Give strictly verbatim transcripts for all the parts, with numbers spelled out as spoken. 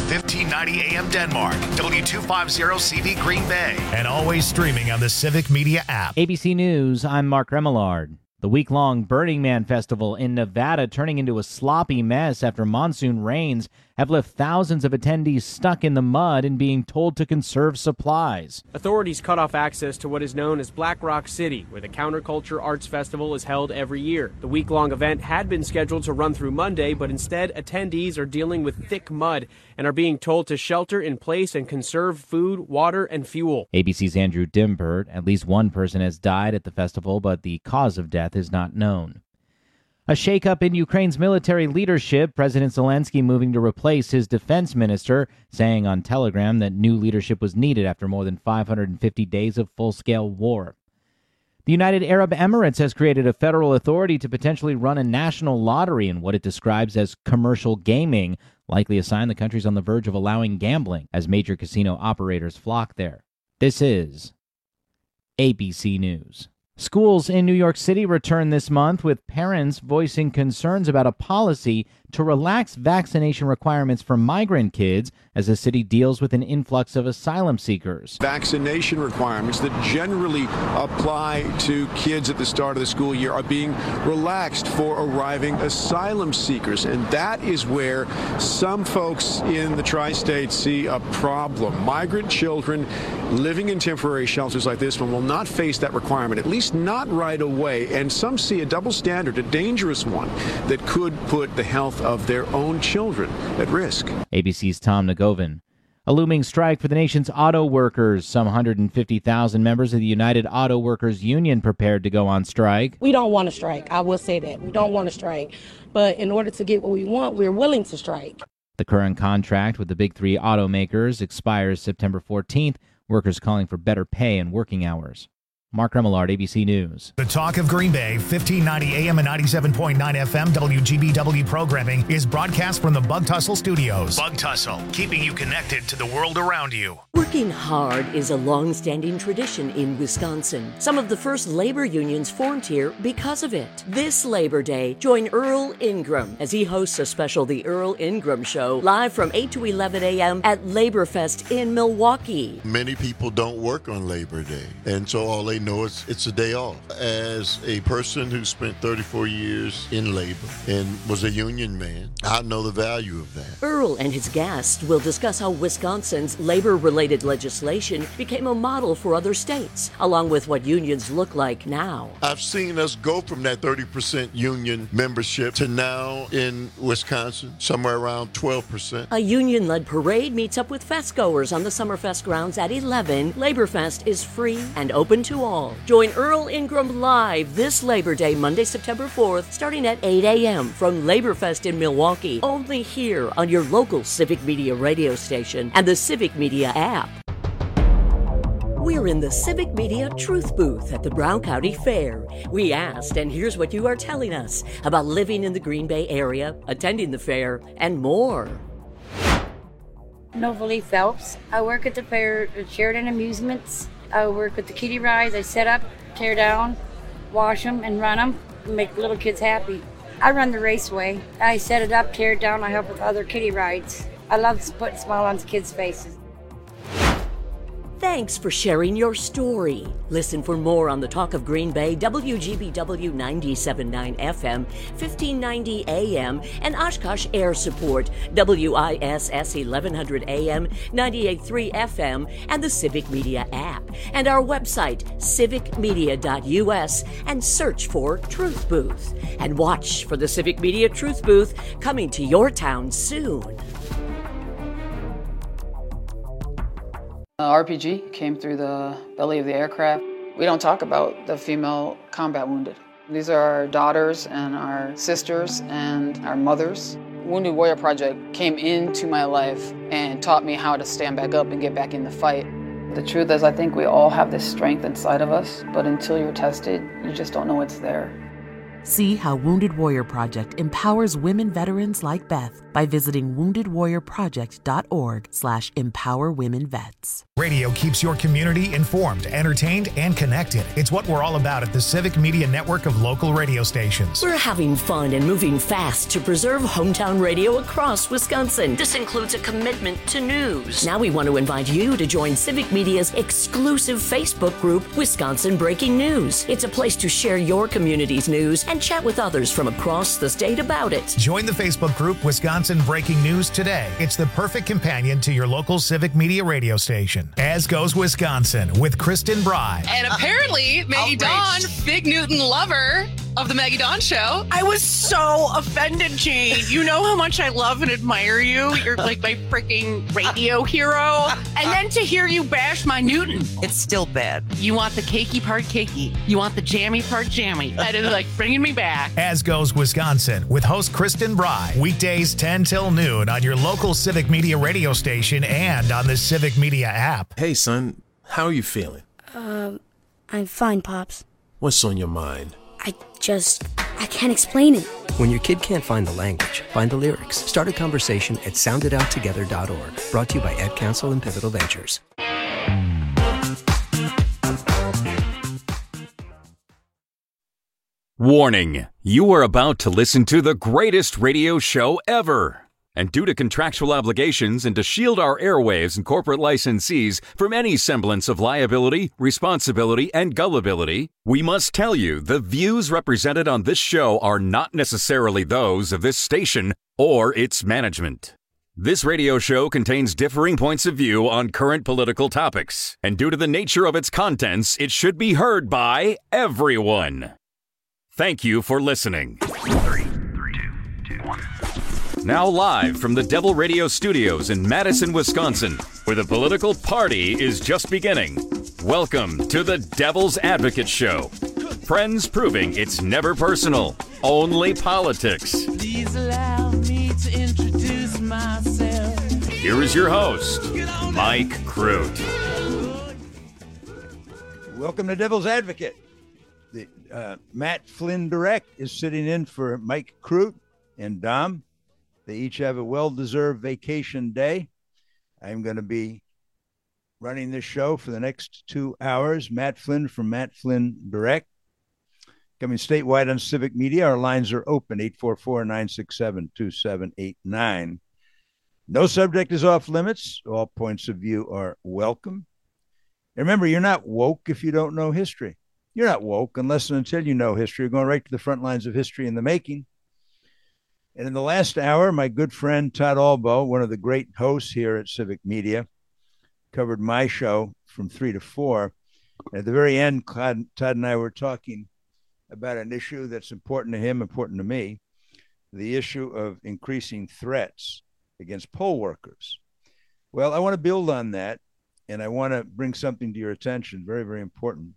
fifteen ninety A M Denmark, W two fifty C V Green Bay, and always streaming on the Civic Media app. A B C News, I'm Mark Remillard. The week-long Burning Man Festival in Nevada turning into a sloppy mess after monsoon rains have left thousands of attendees stuck in the mud and being told to conserve supplies. Authorities cut off access to what is known as Black Rock City, where the Counterculture Arts Festival is held every year. The week-long event had been scheduled to run through Monday, but instead attendees are dealing with thick mud and are being told to shelter in place and conserve food, water, and fuel. A B C's Andrew Dimbert. At least one person has died at the festival, but the cause of death is not known. A shakeup in Ukraine's military leadership, President Zelensky moving to replace his defense minister, saying on Telegram that new leadership was needed after more than five hundred fifty days of full-scale war. The United Arab Emirates has created a federal authority to potentially run a national lottery in what it describes as commercial gaming, likely a sign the country's on the verge of allowing gambling as major casino operators flock there. This is A B C News. Schools in New York City return this month, with parents voicing concerns about a policy to relax vaccination requirements for migrant kids as the city deals with an influx of asylum seekers. Vaccination requirements that generally apply to kids at the start of the school year are being relaxed for arriving asylum seekers, and that is where some folks in the tri-state see a problem. Migrant children living in temporary shelters like this one will not face that requirement, at least not right away, and some see a double standard, a dangerous one, that could put the health of their own children at risk. A B C's Tom Nagovin. A looming strike for the nation's auto workers. Some one hundred fifty thousand members of the United Auto Workers Union prepared to go on strike. We don't want to strike. I will say that. We don't want to strike. But in order to get what we want, we're willing to strike. The current contract with the big three automakers expires September fourteenth. Workers calling for better pay and working hours. Mark Remillard, A B C News. The Talk of Green Bay, fifteen ninety A M and ninety-seven point nine F M W G B W programming is broadcast from the Bug Tussle Studios. Bug Tussle, keeping you connected to the world around you. Working hard is a long-standing tradition in Wisconsin. Some of the first labor unions formed here because of it. This Labor Day, join Earl Ingram as he hosts a special The Earl Ingram Show live from eight to eleven A M at Laborfest in Milwaukee. Many people don't work on Labor Day, and so all they know is it's a day off. As a person who spent thirty-four years in labor and was a union man, I know the value of that. Earl and his guests will discuss how Wisconsin's labor-related legislation became a model for other states, along with what unions look like now. I've seen us go from that thirty percent union membership to now in Wisconsin, somewhere around twelve percent. A union-led parade meets up with festgoers on the Summerfest grounds at eleven. Laborfest is free and open to all. Join Earl Ingram live this Labor Day, Monday, September fourth, starting at eight A M from Laborfest in Milwaukee, only here on your local Civic Media radio station and the Civic Media app. We're in the Civic Media Truth Booth at the Brown County Fair. We asked, and here's what you are telling us about living in the Green Bay area, attending the fair, and more. Novalee Phelps. I work at the fair at Sheridan Amusements. I work with the kiddie rides. I set up, tear down, wash them, and run them, and make little kids happy. I run the raceway. I set it up, tear it down. I help with other kiddie rides. I love to put a smile on kids' faces. Thanks for sharing your story. Listen for more on the Talk of Green Bay, W G B W ninety-seven point nine F M, fifteen ninety A M, and Oshkosh Air Support, W I S S eleven hundred A M, ninety-eight point three F M, and the Civic Media app. And our website, civic media dot U S, and search for Truth Booth. And watch for the Civic Media Truth Booth coming to your town soon. Uh, R P G came through the belly of the aircraft. We don't talk about the female combat wounded. These are our daughters and our sisters and our mothers. Wounded Warrior Project came into my life and taught me how to stand back up and get back in the fight. The truth is, I think we all have this strength inside of us, but until you're tested, you just don't know it's there. See how Wounded Warrior Project empowers women veterans like Beth by by visiting wounded warrior project dot org slash empower women vets. Radio keeps your community informed, entertained, and connected. It's what we're all about at the Civic Media Network of local radio stations. We're having fun and moving fast to preserve hometown radio across Wisconsin. This includes a commitment to news. Now we want to invite you to join Civic Media's exclusive Facebook group, Wisconsin Breaking News. It's a place to share your community's news and chat with others from across the state about it. Join the Facebook group Wisconsin Breaking News today. It's the perfect companion to your local Civic Media radio station. As Goes Wisconsin with Kristen Bry. And apparently, Maggie Dawn, Big Newton lover of the Maggie Dawn Show. I was so offended, Jane. You know how much I love and admire you. You're like my freaking radio hero. And then to hear you bash my Newton. It's still bad. You want the cakey part cakey. You want the jammy part jammy. That is like bringing me back. As Goes Wisconsin with host Kristen Bry. Weekdays ten till noon on your local Civic Media radio station and on the Civic Media app. Hey, son. How are you feeling? Um, I'm fine, Pops. What's on your mind? I just, I can't explain it. When your kid can't find the language, find the lyrics. Start a conversation at sound it out together dot org. Brought to you by Ed Council and Pivotal Ventures. Warning, you are about to listen to the greatest radio show ever. And due to contractual obligations and to shield our airwaves and corporate licensees from any semblance of liability, responsibility, and gullibility, we must tell you the views represented on this show are not necessarily those of this station or its management. This radio show contains differing points of view on current political topics, and due to the nature of its contents, it should be heard by everyone. Thank you for listening. Three, three, two, two, one. Now live from the Devil Radio Studios in Madison, Wisconsin, where the political party is just beginning. Welcome to the Devil's Advocate Show. Friends proving it's never personal, only politics. Please allow me to introduce myself. Here is your host, Mike Crute. Welcome to Devil's Advocate. The, uh, Matt Flynn Direct is sitting in for Mike Crute and Dom. They each have a well-deserved vacation day. I'm going to be running this show for the next two hours. Matt Flynn from Matt Flynn Direct. Coming statewide on Civic Media. Our lines are open, eight four four, nine six seven, two seven eight nine. No subject is off limits. All points of view are welcome. And remember, you're not woke if you don't know history. You're not woke unless and until you know history. You're going right to the front lines of history in the making. And in the last hour, my good friend Todd Albo, one of the great hosts here at Civic Media, covered my show from three to four. And at the very end, Todd, Todd and I were talking about an issue that's important to him, important to me, the issue of increasing threats against poll workers. Well, I want to build on that, and I want to bring something to your attention, very, very important.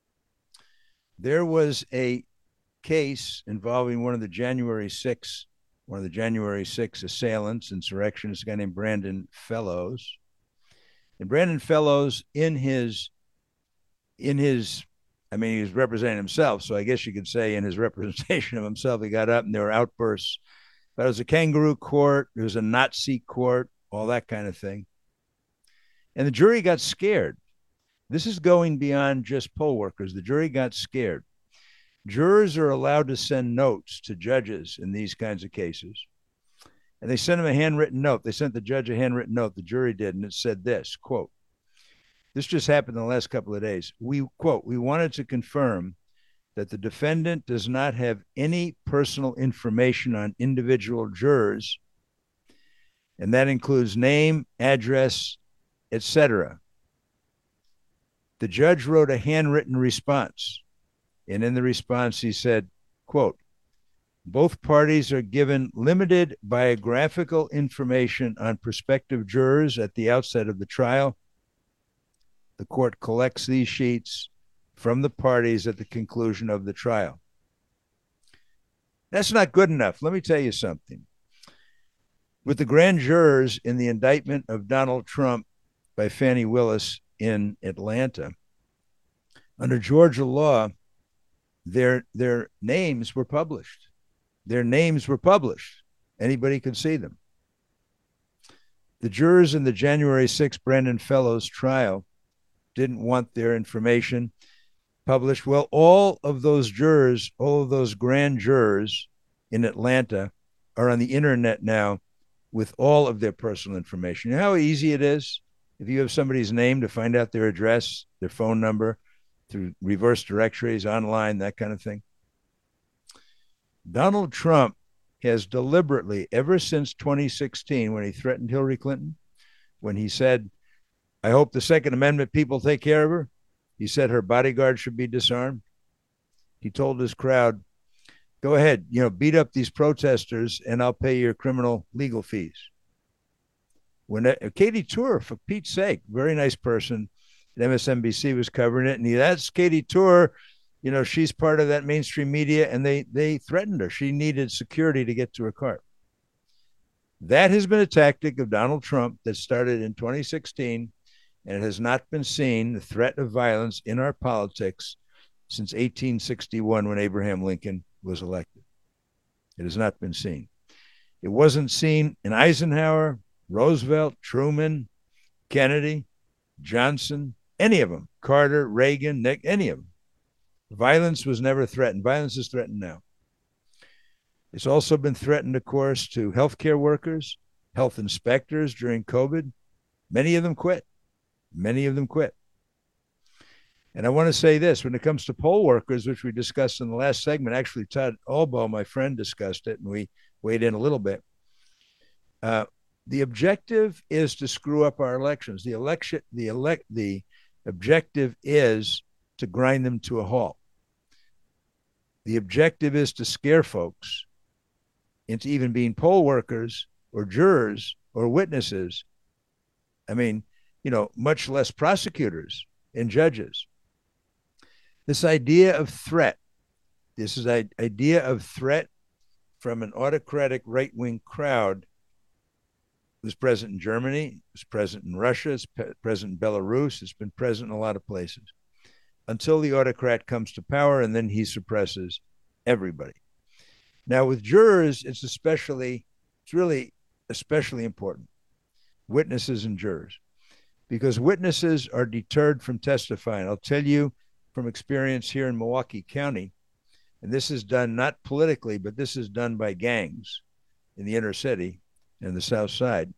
There was a case involving one of the January sixth one of the January sixth assailants, insurrectionists, a guy named Brandon Fellows. And Brandon Fellows, in his, in his, I mean, he was representing himself, so I guess you could say in his representation of himself, he got up and there were outbursts. But it was a kangaroo court, it was a Nazi court, all that kind of thing. And the jury got scared. This is going beyond just poll workers. The jury got scared. Jurors are allowed to send notes to judges in these kinds of cases. And they sent them a handwritten note. They sent the judge a handwritten note, the jury did, and it said this, quote, this just happened in the last couple of days. We, quote, we wanted to confirm that the defendant does not have any personal information on individual jurors, and that includes name, address, et cetera. The judge wrote a handwritten response. And in the response, he said, quote, both parties are given limited biographical information on prospective jurors at the outset of the trial. The court collects these sheets from the parties at the conclusion of the trial. That's not good enough. Let me tell you something. With the grand jurors in the indictment of Donald Trump by Fani Willis in Atlanta, under Georgia law, Their their names were published. Their names were published. Anybody could see them. The jurors in the January sixth Brandon Fellows trial didn't want their information published. Well, all of those jurors, all of those grand jurors in Atlanta are on the internet now with all of their personal information. You know how easy it is if you have somebody's name to find out their address, their phone number, through reverse directories, online, that kind of thing. Donald Trump has deliberately, ever since twenty sixteen, when he threatened Hillary Clinton, when he said, I hope the Second Amendment people take care of her, he said her bodyguard should be disarmed. He told his crowd, go ahead, you know, beat up these protesters and I'll pay your criminal legal fees. When uh, Katie Tour, for Pete's sake, very nice person, M S N B C was covering it, and he, that's Katie Tour. You know, she's part of that mainstream media, and they they threatened her. She needed security to get to her car. That has been a tactic of Donald Trump that started in twenty sixteen, and it has not been seen, the threat of violence in our politics, since eighteen sixty-one, when Abraham Lincoln was elected. It has not been seen. It wasn't seen in Eisenhower, Roosevelt, Truman, Kennedy, Johnson, any of them, Carter, Reagan, Nick, any of them. Violence was never threatened. Violence is threatened now. It's also been threatened, of course, to healthcare workers, health inspectors during COVID. Many of them quit. Many of them quit. And I want to say this, when it comes to poll workers, which we discussed in the last segment, actually Todd Albo, my friend, discussed it, and we weighed in a little bit. Uh, the objective is to screw up our elections. The election, the elect, the objective is to grind them to a halt. The objective is to scare folks into even being poll workers or jurors or witnesses. I mean, you know, much less prosecutors and judges. This idea of threat, this is an idea of threat from an autocratic right-wing crowd was present in Germany, was present in Russia, it's present in Belarus, it's been present in a lot of places, until the autocrat comes to power, and then he suppresses everybody. Now, with jurors, it's especially, it's really especially important, witnesses and jurors, because witnesses are deterred from testifying. I'll tell you from experience here in Milwaukee County, and this is done not politically, but this is done by gangs in the inner city and the South Side.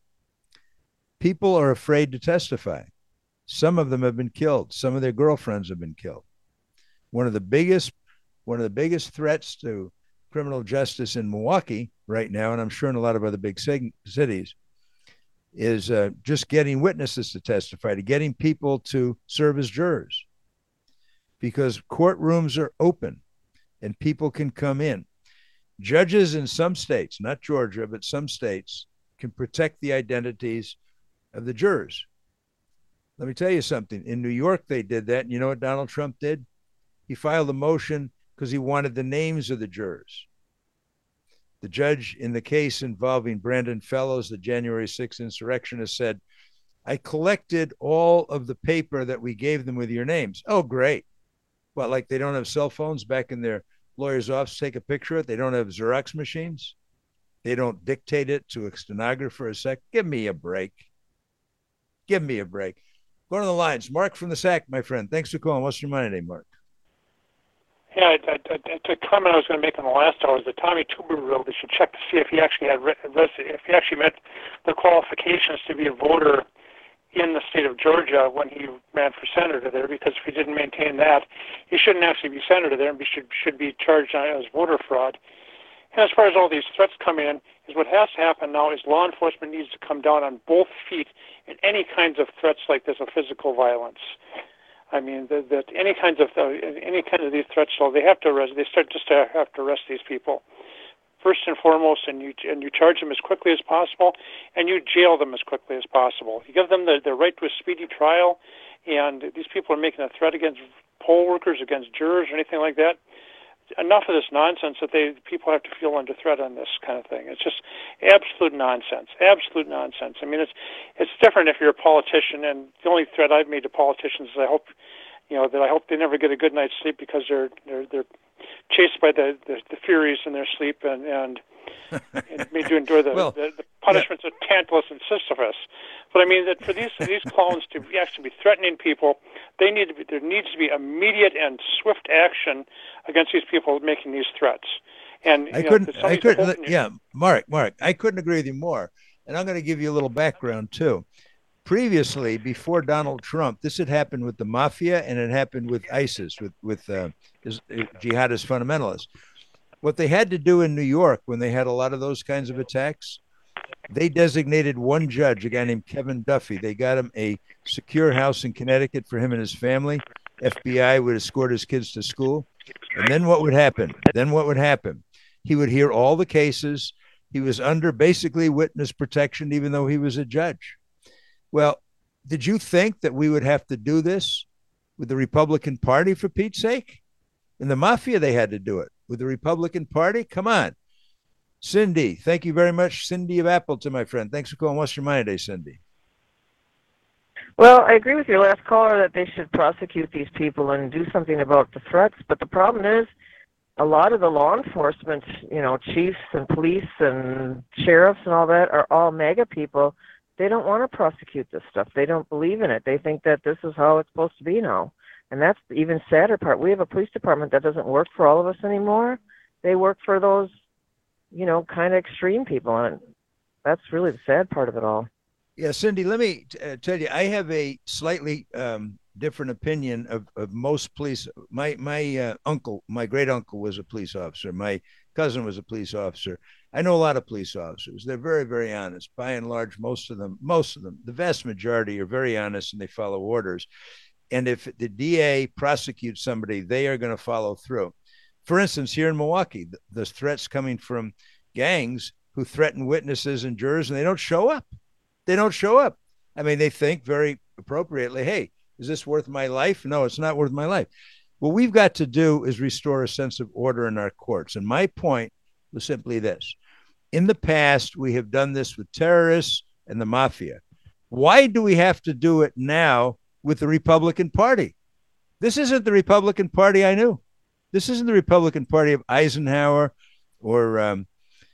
People are afraid to testify. Some of them have been killed. Some of their girlfriends have been killed. One of the biggest, one of the biggest threats to criminal justice in Milwaukee right now, and I'm sure in a lot of other big cities, is uh, just getting witnesses to testify, to getting people to serve as jurors, because courtrooms are open and people can come in. Judges in some states, not Georgia, but some states, can protect the identities of the jurors. Let me tell you something. In New York, they did that. And you know what Donald Trump did? He filed a motion because he wanted the names of the jurors. The judge in the case involving Brandon Fellows, the January sixth insurrectionist, said, I collected all of the paper that we gave them with your names. Oh, great. Well, like they don't have cell phones back in their lawyer's office, take a picture of it. They don't have Xerox machines. They don't dictate it to a stenographer a sec. Give me a break. Give me a break. Go on the lines. Mark from the S A C, my friend. Thanks for calling. What's your money today, Mark? Yeah, it's a comment I was going to make in the last hour is that Tommy Tuberville, they should check to see if he actually had if he actually met the qualifications to be a voter in the state of Georgia when he ran for senator there, because if he didn't maintain that, he shouldn't actually be senator there and be, should should be charged as voter fraud. And as far as all these threats coming in, is what has to happen now is law enforcement needs to come down on both feet in any kinds of threats like this of physical violence. I mean, that, that any kinds of uh, any kind of these threats, so they have to arrest. They start just to have to arrest these people first and foremost, and you and you charge them as quickly as possible, and you jail them as quickly as possible. You give them the, the right to a speedy trial, and these people are making a threat against poll workers, against jurors, or anything like that. Enough of this nonsense that they people have to feel under threat on this kind of thing. It's just absolute nonsense, absolute nonsense. I mean, it's it's different if you're a politician, and the only threat I've made to politicians is I hope, you know, that I hope they never get a good night's sleep because they're they're they're chased by the the, the Furies in their sleep, and and made you endure the, Well, the, the punishments yeah. of Tantalus and Sisyphus. But I mean that for these these clones to actually be threatening people, they need to be, there needs to be immediate and swift action against these people making these threats. And you I know, couldn't. I couldn't. holding you- Yeah, Mark. Mark. I couldn't agree with you more. And I'm going to give you a little background too. Previously, before Donald Trump, this had happened with the mafia, and it happened with ISIS, with with uh, is- uh, jihadist fundamentalists. What they had to do in New York when they had a lot of those kinds of attacks, they designated one judge, a guy named Kevin Duffy. They got him a secure house in Connecticut for him and his family. F B I would escort his kids to school. And then what would happen? Then what would happen? He would hear all the cases. He was under basically witness protection, even though he was a judge. Well, did you think that we would have to do this with the Republican Party, for Pete's sake? In the mafia, they had to do it. With the Republican Party? Come on. Cindy, thank you very much. Cindy of Appleton, my friend. Thanks for calling. What's your mind today, Cindy? Well, I agree with your last caller that they should prosecute these people and do something about the threats. But the problem is a lot of the law enforcement, you know, chiefs and police and sheriffs and all that are all MAGA people. They don't want to prosecute this stuff. They don't believe in it. They think that this is how it's supposed to be now. And that's the even sadder part. We have a police department that doesn't work for all of us anymore. They work for those, you know, kind of extreme people. And that's really the sad part of it all. Yeah, Cindy, let me t- uh, tell you, I have a slightly um, different opinion of, of most police. My my uh, uncle, my great uncle was a police officer. My cousin was a police officer. I know a lot of police officers. They're very, very honest. By and large, most of them, most of them, the vast majority are very honest and they follow orders. And if the D A prosecutes somebody, they are going to follow through. For instance, here in Milwaukee, the, the threats coming from gangs who threaten witnesses and jurors, and they don't show up. They don't show up. I mean, they think very appropriately, hey, is this worth my life? No, it's not worth my life. What we've got to do is restore a sense of order in our courts. And my point was simply this. In the past, we have done this with terrorists and the mafia. Why do we have to do it now with the Republican Party? This isn't the Republican Party I knew. This isn't the Republican Party of Eisenhower or um,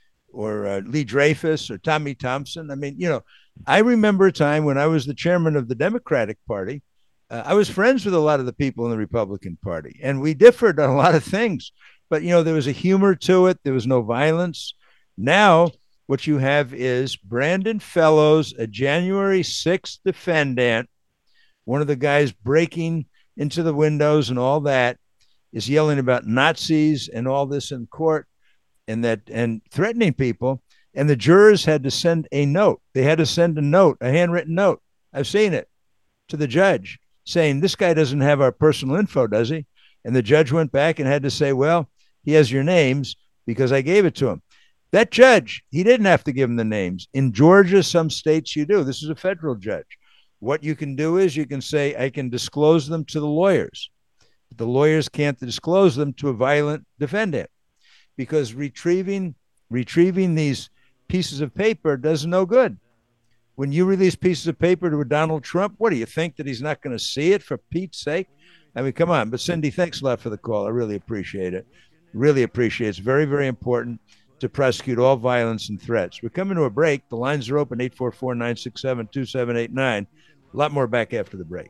or uh, Lee Dreyfus or Tommy Thompson. I mean, you know, I remember a time when I was the chairman of the Democratic Party. Uh, I was friends with a lot of the people in the Republican Party, and we differed on a lot of things. But, you know, there was a humor to it. There was no violence. Now, what you have is Brandon Fellows, a January sixth defendant, one of the guys breaking into the windows and all that, is yelling about Nazis and all this in court and that and threatening people. And the jurors had to send a note. They had to send a note, a handwritten note. I've seen it, to the judge saying, this guy doesn't have our personal info, does he? And the judge went back and had to say, well, he has your names because I gave it to him. That judge, he didn't have to give him the names. In Georgia, some states you do. This is a federal judge. What you can do is you can say, I can disclose them to the lawyers. The lawyers can't disclose them to a violent defendant because retrieving retrieving these pieces of paper does no good. When you release pieces of paper to a Donald Trump, what do you think, that he's not going to see it, for Pete's sake? I mean, come on. But Cindy, thanks a lot for the call. I really appreciate it. Really appreciate it. It's very, very important to prosecute all violence and threats. We're coming to a break. The lines are open, eight four four, nine six seven, two seven eight nine. A lot more back after the break.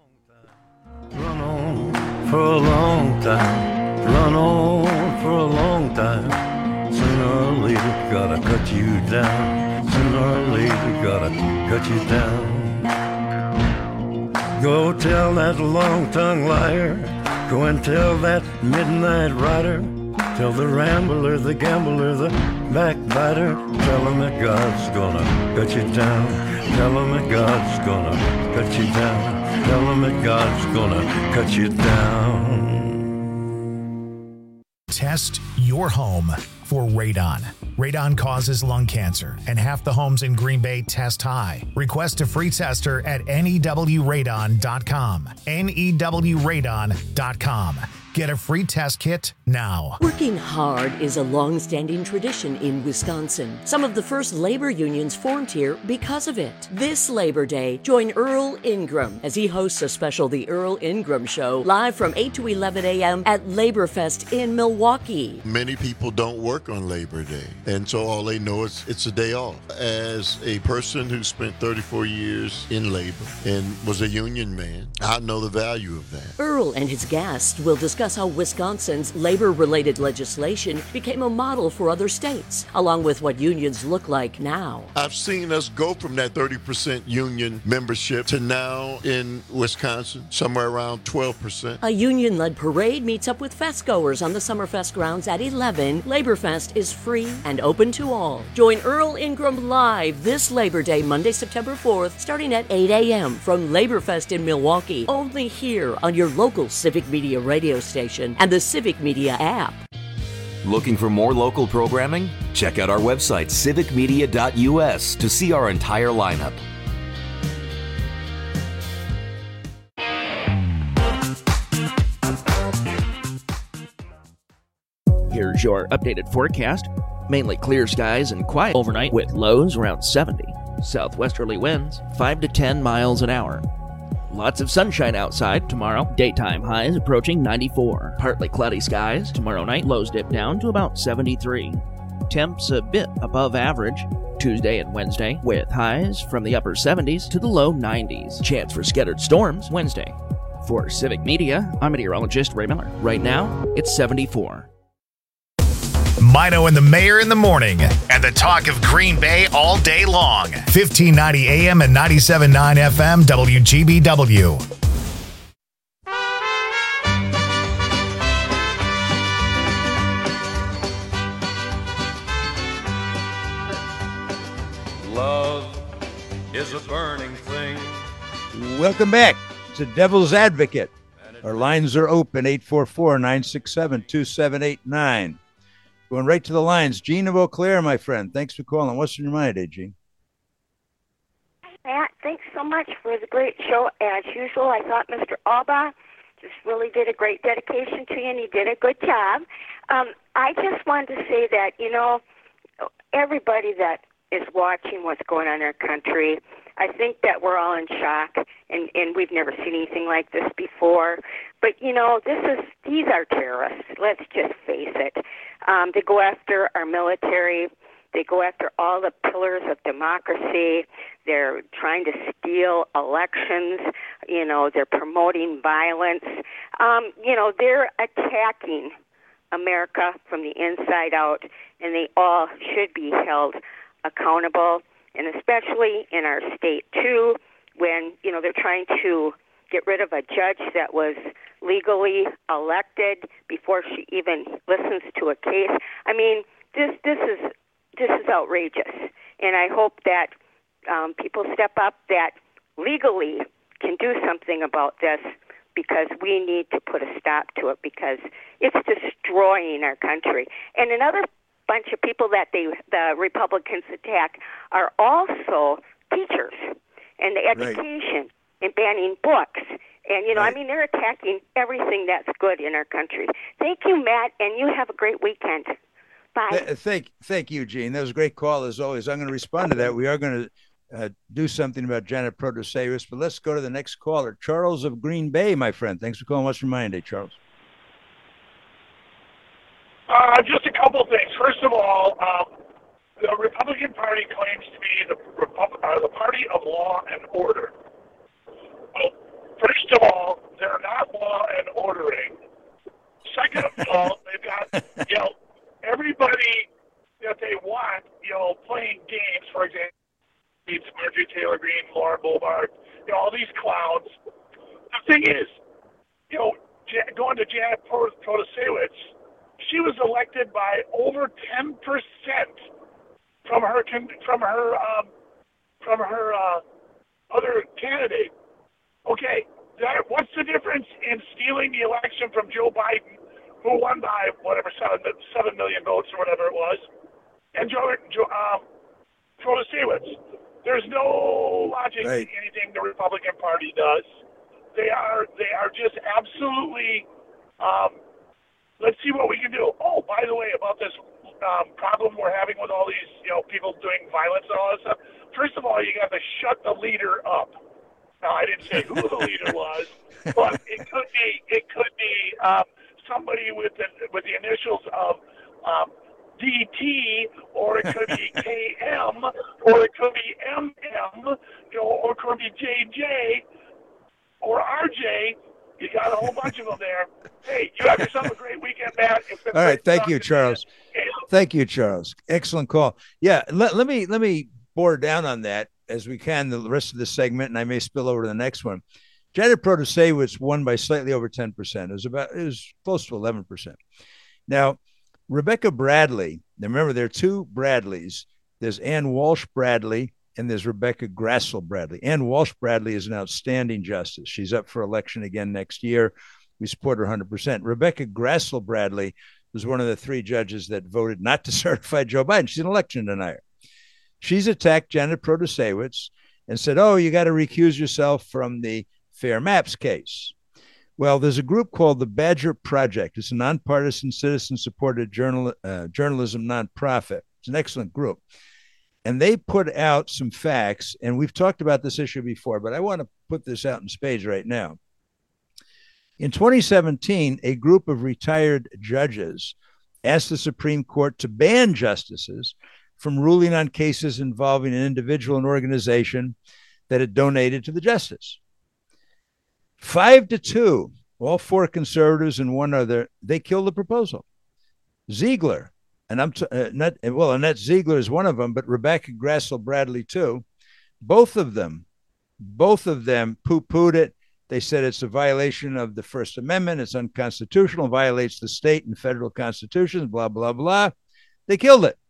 Run on for a long time. Run on for a long time. Sooner or later, gotta cut you down. Sooner or later, gotta cut you down. Go tell that long-tongued liar. Go and tell that midnight rider. Tell the rambler, the gambler, the backbiter. Tell him that God's gonna cut you down. Tell him that God's gonna cut you down. Tell him that God's gonna cut you down. Test your home for radon. Radon causes lung cancer, and half the homes in Green Bay test high. Request a free tester at N E W radon dot com. N E W radon dot com. Get a free test kit now. Working hard is a long-standing tradition in Wisconsin. Some of the first labor unions formed here because of it. This Labor Day, join Earl Ingram as he hosts a special The Earl Ingram Show live from eight to eleven a.m. at Laborfest in Milwaukee. Many people don't work on Labor Day, and so all they know is it's a day off. As a person who spent thirty-four years in labor and was a union man, I know the value of that. Earl and his guests will discuss how Wisconsin's labor-related legislation became a model for other states, along with what unions look like now. I've seen us go from that thirty percent union membership to now in Wisconsin, somewhere around twelve percent. A union-led parade meets up with festgoers on the Summerfest grounds at eleven. Laborfest is free and open to all. Join Earl Ingram live this Labor Day, Monday, September fourth, starting at eight a.m. from Laborfest in Milwaukee, only here on your local Civic Media radio station and the Civic Media app. Looking for more local programming? Check out our website, civic media dot u s, to see our entire lineup. Here's your updated forecast. Mainly clear skies and quiet overnight with lows around seventy. Southwesterly winds five to ten miles an hour. Lots of sunshine outside tomorrow. Daytime highs approaching ninety-four. Partly cloudy skies. Tomorrow night lows dip down to about seventy-three. Temps a bit above average. Tuesday and Wednesday with highs from the upper seventies to the low nineties. Chance for scattered storms Wednesday. For Civic Media, I'm meteorologist Ray Miller. Right now, it's seventy-four. Mino and the Mayor in the morning, and the talk of Green Bay all day long. fifteen ninety A M and ninety-seven point nine F M W G B W. Love is a burning thing. Welcome back to Devil's Advocate. Our lines are open, eight four four, nine six seven, two seven eight nine. Going right to the lines. Gene of Eau Claire, my friend. Thanks for calling. What's in your mind, eh, Gene? Matt, thanks so much for the great show. As usual, I thought Mister Alba just really did a great dedication to you, and he did a good job. Um, I just wanted to say that, you know, everybody that is watching what's going on in our country, I think that we're all in shock, and, and we've never seen anything like this before. But, you know, this is these are terrorists. Let's just face it. Um, they go after our military. They go after all the pillars of democracy. They're trying to steal elections. You know, they're promoting violence. Um, you know, they're attacking America from the inside out, and they all should be held accountable, and especially in our state, too, when, you know, they're trying to get rid of a judge that was legally elected before she even listens to a case. I mean, this this is this is outrageous, and I hope that um, people step up that legally can do something about this, because we need to put a stop to it, because it's destroying our country. And another bunch of people that they the Republicans attack are also teachers and the education. Right. And banning books. And, you know, right. I mean, they're attacking everything that's good in our country. Thank you, Matt, and you have a great weekend. Bye. Th- thank, thank you, Gene. That was a great call, as always. I'm going to respond to that. We are going to uh, do something about Janet Protasevich, but let's go to the next caller. Charles of Green Bay, my friend. Thanks for calling. What's your mind, eh, Charles? Uh, just a couple things. First of all, um, the Republican Party claims to be the, Repub- uh, the party of law and order. Well, first of all, they're not law and ordering. Second of all, they've got, you know, everybody that they want, you know, playing games, for example, it's Marjorie Taylor Greene, Lauren Boebert, you know, all these clowns. The thing is, you know, going to Janet Protasevich, she was elected by over ten percent from her from her um, from her uh, other candidate. Okay, that, what's the difference in stealing the election from Joe Biden, who won by whatever seven seven million votes or whatever it was, and Joe, Joe um, Protasevich? There's no logic right. in anything the Republican Party does. They are they are just absolutely Um, let's see what we can do. Oh, by the way, about this um, problem we're having with all these, you know, people doing violence and all that stuff. First of all, you got to shut the leader up. Now, I didn't say who the leader was, but it could be it could be um, somebody with the with the initials of um, D T, or it could be K M, or it could be M M, you know, or it could be J J, or R J. You got a whole bunch of them there. Hey, you have yourself a great weekend, Matt. All right, thank you, Charles. Thank you, Charles. Excellent call. Yeah, let, let me let me bore down on that as we can the rest of the segment, and I may spill over to the next one. Janet Protasewicz won by slightly over ten percent. It was about it was close to eleven percent. Now, Rebecca Bradley. Now remember, there are two Bradleys. There's Ann Walsh Bradley, and there's Rebecca Grassel Bradley. Ann Walsh Bradley is an outstanding justice. She's up for election again next year. We support her one hundred percent. Rebecca Grassel Bradley was one of the three judges that voted not to certify Joe Biden. She's an election denier. She's attacked Janet Protasewicz and said, oh, you got to recuse yourself from the Fair Maps case. Well, there's a group called the Badger Project. It's a nonpartisan, citizen-supported journal, uh, journalism nonprofit. It's an excellent group. And they put out some facts, and we've talked about this issue before, but I want to put this out in spades right now. In twenty seventeen, a group of retired judges asked the Supreme Court to ban justices from ruling on cases involving an individual and organization that had donated to the justice. Five to two, all four conservatives and one other, they killed the proposal. Ziegler, and I'm t- uh, not well, Annette Ziegler is one of them, but Rebecca Grassel Bradley too. Both of them, both of them poo-pooed it. They said it's a violation of the First Amendment. It's unconstitutional, violates the state and federal constitutions, blah, blah, blah. They killed it.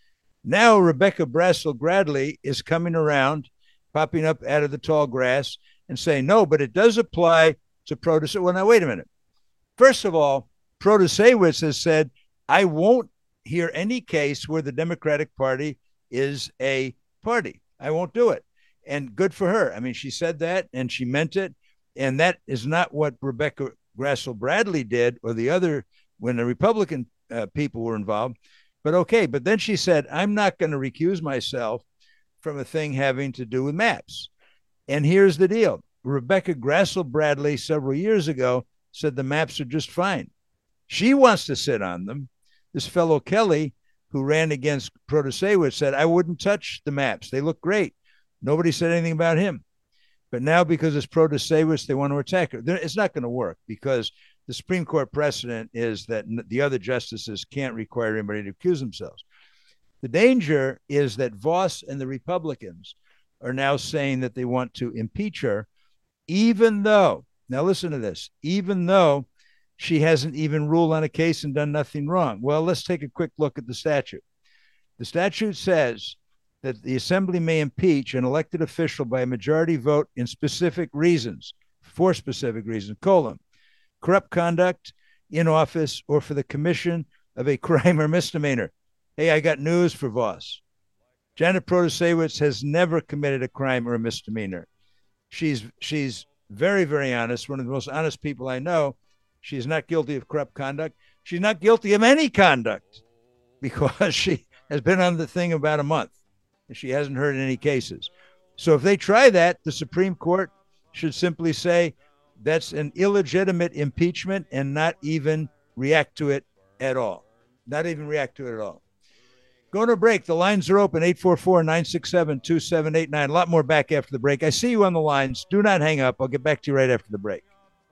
Now Rebecca Grassel Bradley is coming around, popping up out of the tall grass and saying, no, but it does apply to Protasewicz. Well, now, wait a minute. First of all, Protasewicz has said, I won't hear any case where the Democratic Party is a party. I won't do it. And good for her. I mean, she said that and she meant it. And that is not what Rebecca Grassel Bradley did or the other when the Republican uh, people were involved. But okay. But then she said, I'm not going to recuse myself from a thing having to do with maps. And here's the deal. Rebecca Grassel Bradley several years ago said the maps are just fine. She wants to sit on them. This fellow Kelly, who ran against Protasewicz, said, I wouldn't touch the maps. They look great. Nobody said anything about him. But now because it's Protasewicz, they want to attack her. It's not going to work because the Supreme Court precedent is that the other justices can't require anybody to accuse themselves. The danger is that Voss and the Republicans are now saying that they want to impeach her, even though, now listen to this, even though she hasn't even ruled on a case and done nothing wrong. Well, let's take a quick look at the statute. The statute says that the assembly may impeach an elected official by a majority vote in specific reasons, for specific reasons, colon, corrupt conduct in office or for the commission of a crime or misdemeanor. Hey, I got news for Voss. Janet Protasewicz has never committed a crime or a misdemeanor. She's she's very, very honest, one of the most honest people I know. She's not guilty of corrupt conduct. She's not guilty of any conduct because she has been on the thing about a month. She hasn't heard any cases. So if they try that, the Supreme Court should simply say that's an illegitimate impeachment and not even react to it at all. Not even react to it at all. Going to a break. The lines are open, eight four four, nine six seven, two seven eight nine. A lot more back after the break. I see you on the lines. Do not hang up. I'll get back to you right after the break.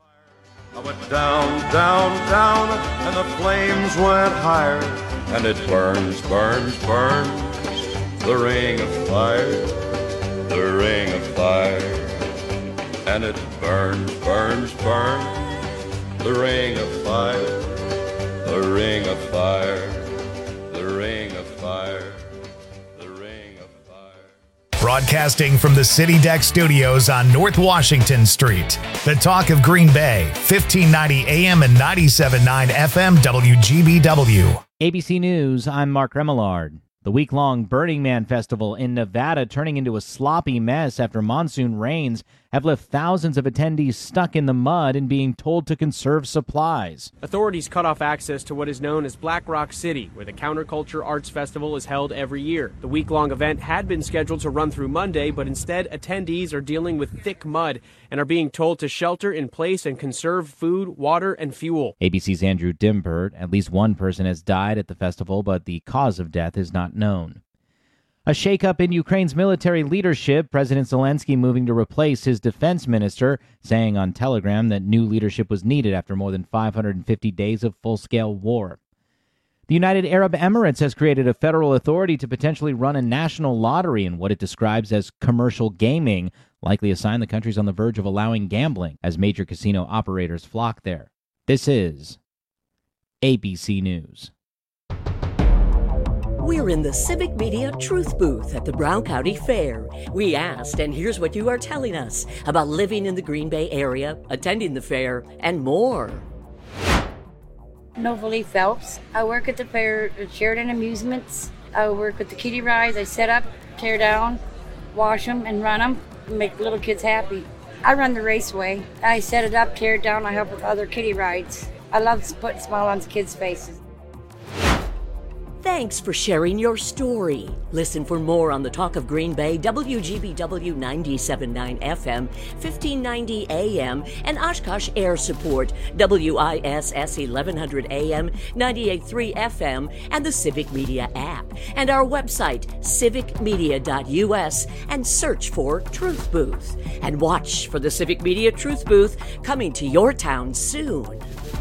I went down, down, down, and the flames went higher, and it burns, burns, burns. The ring of fire, the ring of fire, and it burns, burns, burns. The ring of fire, the ring of fire, the ring of fire, the ring of fire. Broadcasting from the City Deck Studios on North Washington Street. The talk of Green Bay, fifteen ninety A M and ninety-seven point nine F M W G B W. A B C News, I'm Mark Remillard. The week-long Burning Man Festival in Nevada turning into a sloppy mess after monsoon rains have left thousands of attendees stuck in the mud and being told to conserve supplies. Authorities cut off access to what is known as Black Rock City, where the Counterculture Arts Festival is held every year. The week-long event had been scheduled to run through Monday, but instead attendees are dealing with thick mud and are being told to shelter in place and conserve food, water, and fuel. A B C's Andrew Dimbert. At least one person has died at the festival, but the cause of death is not known. A shakeup in Ukraine's military leadership, President Zelensky moving to replace his defense minister, saying on Telegram that new leadership was needed after more than five hundred fifty days of full-scale war. The United Arab Emirates has created a federal authority to potentially run a national lottery in what it describes as commercial gaming, likely a sign the country's on the verge of allowing gambling as major casino operators flock there. This is A B C News. We're in the Civic Media Truth Booth at the Brown County Fair. We asked, and here's what you are telling us about living in the Green Bay area, attending the fair, and more. Novalee Phelps. I work at the fair at Sheridan Amusements. I work with the kiddie rides. I set up, tear down, wash them, and run them, and make little kids happy. I run the raceway. I set it up, tear it down. I help with other kiddie rides. I love putting a smile on the kids' faces. Thanks for sharing your story. Listen for more on the Talk of Green Bay, W G B W ninety-seven point nine F M, fifteen ninety A M, and Oshkosh Air Support, W I S S eleven hundred A M, ninety-eight point three F M, and the Civic Media app. And our website, civic media dot U S, and search for Truth Booth. And watch for the Civic Media Truth Booth coming to your town soon.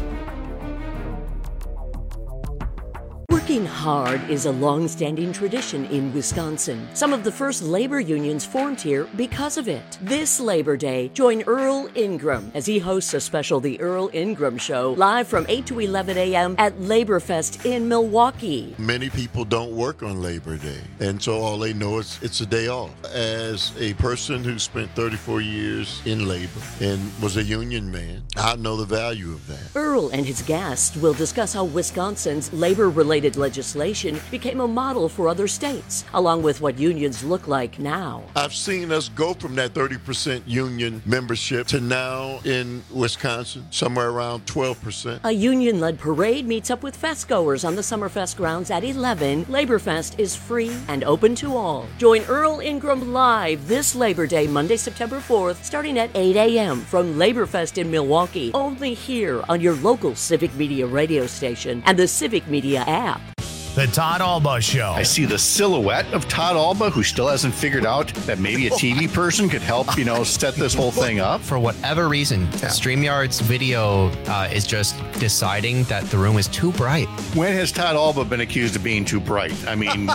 Working hard is a long-standing tradition in Wisconsin. Some of the first labor unions formed here because of it. This Labor Day, join Earl Ingram as he hosts a special The Earl Ingram Show live from eight to eleven A M at Laborfest in Milwaukee. Many people don't work on Labor Day, and so all they know is it's a day off. As a person who spent thirty-four years in labor and was a union man, I know the value of that. Earl and his guests will discuss how Wisconsin's labor-related legislation became a model for other states, along with what unions look like now. I've seen us go from that thirty percent union membership to now in Wisconsin, somewhere around twelve percent. A union-led parade meets up with festgoers on the Summerfest grounds at eleven. Laborfest is free and open to all. Join Earl Ingram live this Labor Day, Monday, September fourth, starting at eight A M from Laborfest in Milwaukee, only here on your local Civic Media radio station and the Civic Media app. The Todd Alba Show. I see the silhouette of Todd Alba, who still hasn't figured out that maybe a T V person could help, you know, set this whole thing up. For whatever reason, yeah. StreamYard's video uh, is just deciding that the room is too bright. When has Todd Alba been accused of being too bright? I mean,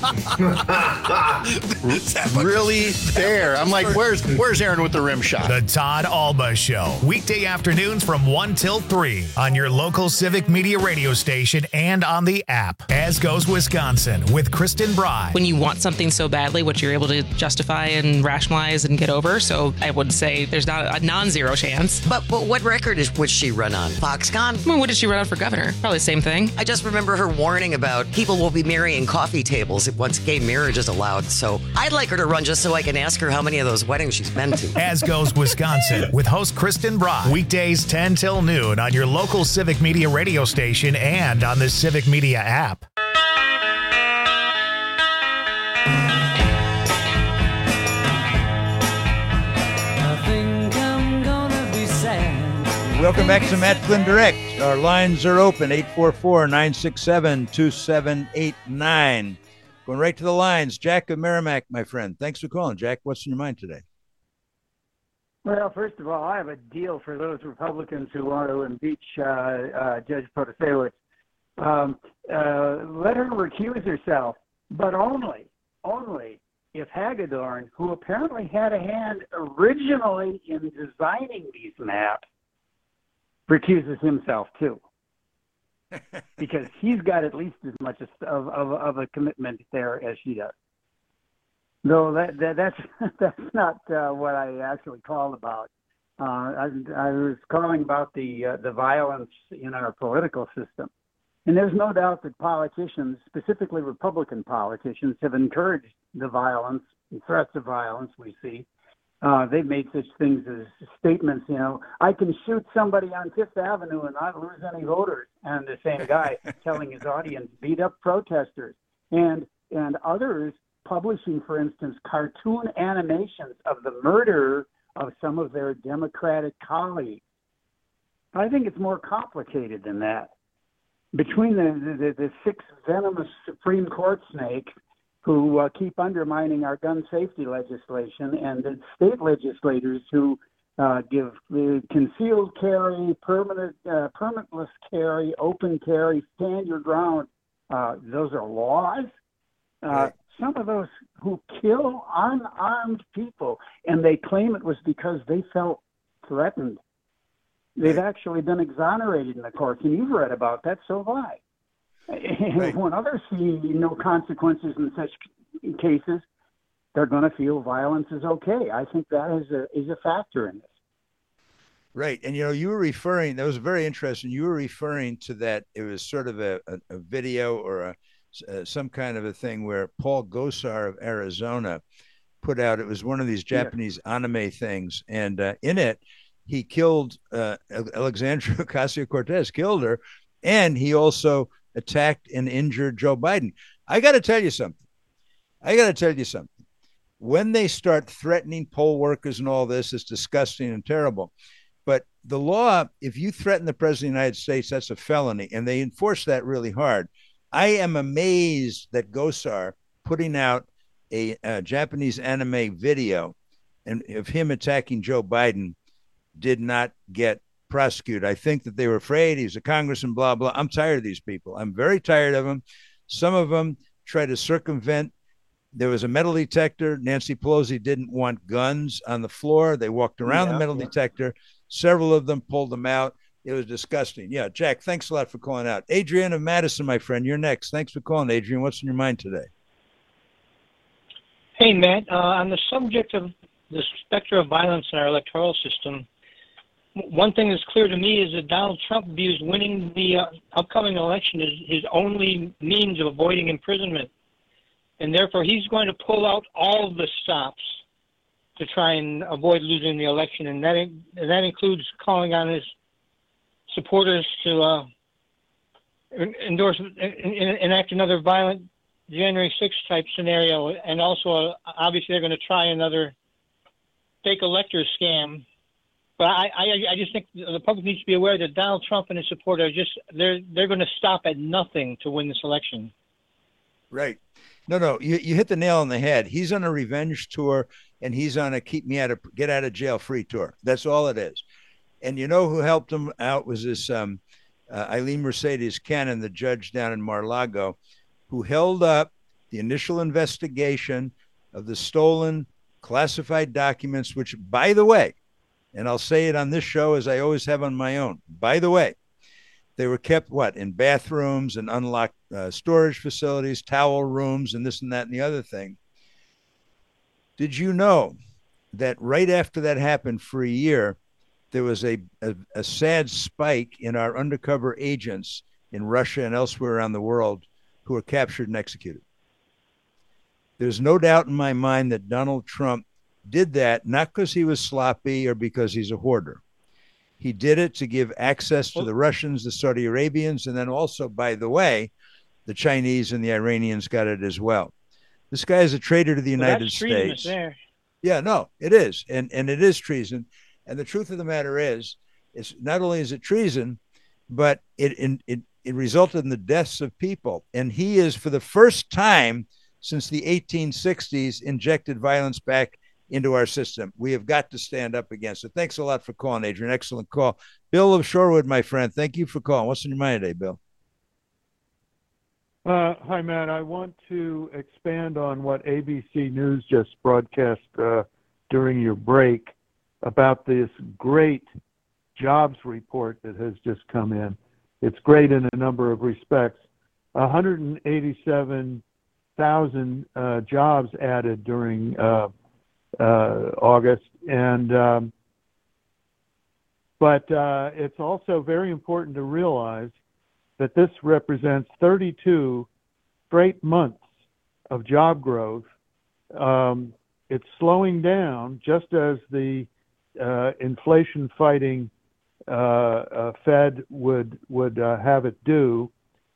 really there. I'm like, where's where's Aaron with the rim shot? The Todd Alba Show. Weekday afternoons from one till three on your local Civic Media radio station and on the app. As goes Wisconsin with Kristen Bry. When you want something so badly, what you're able to justify and rationalize and get over. So I would say there's not a non-zero chance. But but what record is would she run on? Foxconn? I mean, what did she run on for governor? Probably the same thing. I just remember her warning about people will be marrying coffee tables once gay marriage is allowed. So I'd like her to run just so I can ask her how many of those weddings she's been to. As goes Wisconsin with host Kristen Bry. Weekdays ten till noon on your local Civic Media radio station and on the Civic Media app. Welcome back to Matt Flynn Direct. Our lines are open, eight four four, nine six seven, two seven eight nine. Going right to the lines. Jack of Merrimack, my friend. Thanks for calling, Jack. What's in your mind today? Well, first of all, I have a deal for those Republicans who want to impeach uh, uh, Judge Protasewicz. Um, uh, let her recuse herself, but only, only if Hagedorn, who apparently had a hand originally in designing these maps, recuses himself too, because he's got at least as much of, of, of a commitment there as she does. Though that, that that's that's not uh, what I actually called about. Uh, I, I was calling about the uh, the violence in our political system. And there's no doubt that politicians, specifically Republican politicians, have encouraged the violence and threats of violence we see. Uh, they've made such things as statements, you know, I can shoot somebody on Fifth Avenue and not lose any voters. And the same guy telling his audience, beat up protesters. And, and others publishing, for instance, cartoon animations of the murder of some of their Democratic colleagues. I think it's more complicated than that. Between the, the, the six venomous Supreme Court snakes who uh, keep undermining our gun safety legislation and the state legislators who uh, give uh, concealed carry, permanent, uh, permitless carry, open carry, stand your ground, uh, those are laws. Uh, right. Some of those who kill unarmed people, and they claim it was because they felt threatened. They've right. actually been exonerated in the courts, and you've read about that, so have I. And right. when others see no consequences in such cases, they're going to feel violence is okay. I think that is a is a factor in this. Right, and you know, you were referring. That was very interesting. You were referring to that. It was sort of a, a, a video or a uh, some kind of a thing where Paul Gosar of Arizona put out. It was one of these Japanese yeah. anime things, and uh, in it, he killed uh, Alexandria Ocasio-Cortez, killed her, and he also attacked and injured Joe Biden. I got to tell you something. I got to tell you something. When they start threatening poll workers and all this, it's disgusting and terrible. But the law, if you threaten the president of the United States, that's a felony, and they enforce that really hard. I am amazed that Gosar putting out a, a Japanese anime video and of him attacking Joe Biden did not get prosecuted. I think that they were afraid he's a congressman, blah, blah. I'm tired of these people. I'm very tired of them. Some of them try to circumvent. There was a metal detector. Nancy Pelosi didn't want guns on the floor. They walked around yeah, the metal yeah. detector. Several of them pulled them out. It was disgusting. Yeah, Jack, thanks a lot for calling out. Adrian of Madison, my friend, you're next. Thanks for calling, Adrian. What's in your mind today? Hey, Matt, uh, on the subject of the specter of violence in our electoral system, one thing that's clear to me is that Donald Trump views winning the uh, upcoming election as his only means of avoiding imprisonment. And therefore, he's going to pull out all of the stops to try and avoid losing the election. And that, and that includes calling on his supporters to uh, endorse, enact another violent January sixth type scenario. And also, uh, obviously, they're going to try another fake elector scam. But I, I, I just think the public needs to be aware that Donald Trump and his supporters are just they're they're going to stop at nothing to win this election. Right. No, no, you, you hit the nail on the head. He's on a revenge tour, and he's on a keep me out of get out of jail free tour. That's all it is. And you know who helped him out was this um, uh, Eileen Mercedes Cannon, the judge down in Mar-a-Lago, who held up the initial investigation of the stolen classified documents, which, by the way, and I'll say it on this show as I always have on my own, by the way, they were kept, what, in bathrooms and unlocked uh, storage facilities, towel rooms, and this and that and the other thing. Did you know that right after that happened for a year, there was a, a, a sad spike in our undercover agents in Russia and elsewhere around the world who were captured and executed? There's no doubt in my mind that Donald Trump did that not because he was sloppy or because he's a hoarder. He did it to give access to the Russians, the Saudi Arabians, and then also, by the way, the Chinese and the Iranians got it as well. This guy is a traitor to the United well, that's States. There. Yeah, no, it is. And, and it is treason. And the truth of the matter is, it's not only is it treason, but it, it, it, it resulted in the deaths of people. And he is, for the first time since the eighteen sixties, injected violence back into our system. We have got to stand up against it. Thanks a lot for calling, Adrian. Excellent call. Bill of Shorewood, my friend, thank you for calling. What's in your mind today, Bill? Uh, hi, Matt. I want to expand on what A B C News just broadcast uh, during your break about this great jobs report that has just come in. It's great in a number of respects. one hundred eighty-seven thousand uh, jobs added during uh, uh, August, and um, but uh, it's also very important to realize that this represents thirty-two straight months of job growth. Um, it's slowing down just as the uh, inflation-fighting uh, uh, Fed would would uh, have it do,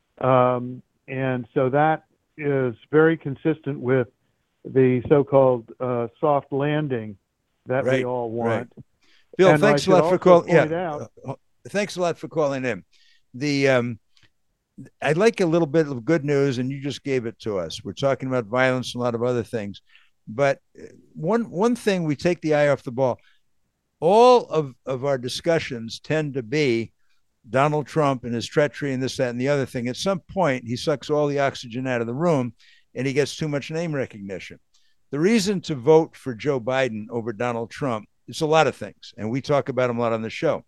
um, and so that is very consistent with the so-called uh, soft landing that Right, we all want. right. Bill, And I thanks a should lot for also calling. point Yeah, out- uh, thanks a lot for calling in. The um, I'd like a little bit of good news, and you just gave it to us. We're talking about violence and a lot of other things, but one one thing we take the eye off the ball. All of, of our discussions tend to be Donald Trump and his treachery and this, that, and the other thing. At some point, he sucks all the oxygen out of the room and he gets too much name recognition. The reason to vote for Joe Biden over Donald Trump is a lot of things, and we talk about them a lot on the show.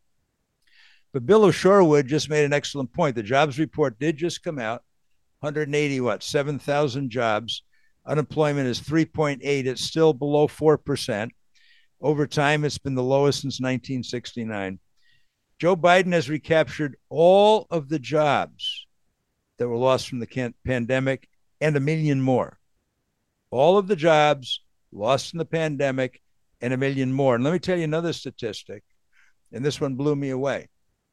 But Bill O'Shorewood just made an excellent point. The jobs report did just come out, one hundred eighty, what, seven thousand jobs. Unemployment is three point eight. It's still below four percent. Over time, it's been the lowest since nineteen sixty-nine. Joe Biden has recaptured all of the jobs that were lost from the can- pandemic and a million more. All of the jobs lost in the pandemic and a million more. And let me tell you another statistic, and this one blew me away.